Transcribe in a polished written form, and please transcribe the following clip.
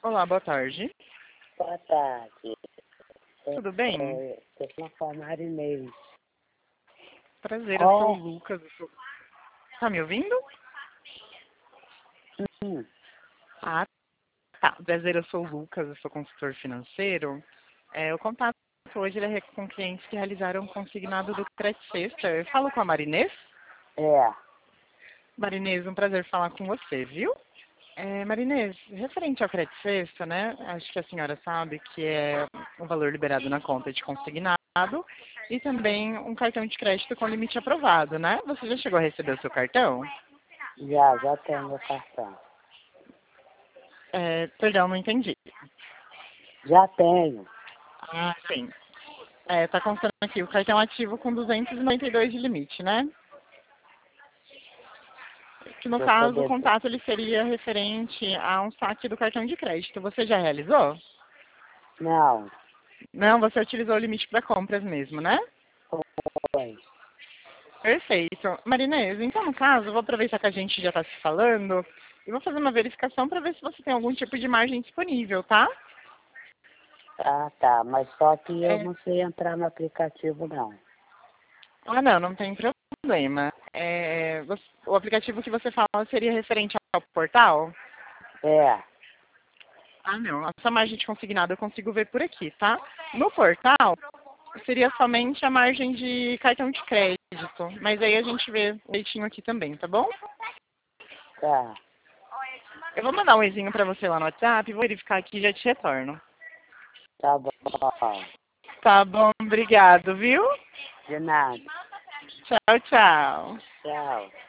Olá, boa tarde. Boa tarde. Tudo bem? Eu sou a Marinês. Prazer, eu sou o Lucas. Tá me ouvindo? Sim. Ah, tá. Prazer, eu sou o Lucas, eu sou consultor financeiro. O contato hoje ele é com clientes que realizaram o consignado do Crédito Sexta. Eu falo com a Marinês? É. Marinês, um prazer falar com você, viu? Marinês, referente ao Crédito Sexta, né? Acho que a senhora sabe que é um valor liberado na conta de consignado e também um cartão de crédito com limite aprovado, né? Você já chegou a receber o seu cartão? Já tenho meu cartão. Perdão, não entendi. Já tenho. Ah, sim. Tá constando aqui o cartão ativo com 292 de limite, né? Que no caso o contato ele seria referente a um saque do cartão de crédito. Você já realizou? Não. Não, você utilizou o limite para compras mesmo, né? Foi. Perfeito. Marinês, então no caso, eu vou aproveitar que a gente já está se falando e vou fazer uma verificação para ver se você tem algum tipo de margem disponível, tá? Ah, tá. Mas só que eu não sei entrar no aplicativo, não. Ah, não, não tem problema. O aplicativo que você fala seria referente ao portal? É. Ah, não. Essa margem de consignado eu consigo ver por aqui, tá? No portal, seria somente a margem de cartão de crédito. Mas aí a gente vê direitinho aqui também, tá bom? Tá. Eu vou mandar um e-mail pra você lá no WhatsApp, vou verificar aqui e já te retorno. Tá bom. Tá bom, obrigado, viu? De nada. Tchau, tchau. Tchau.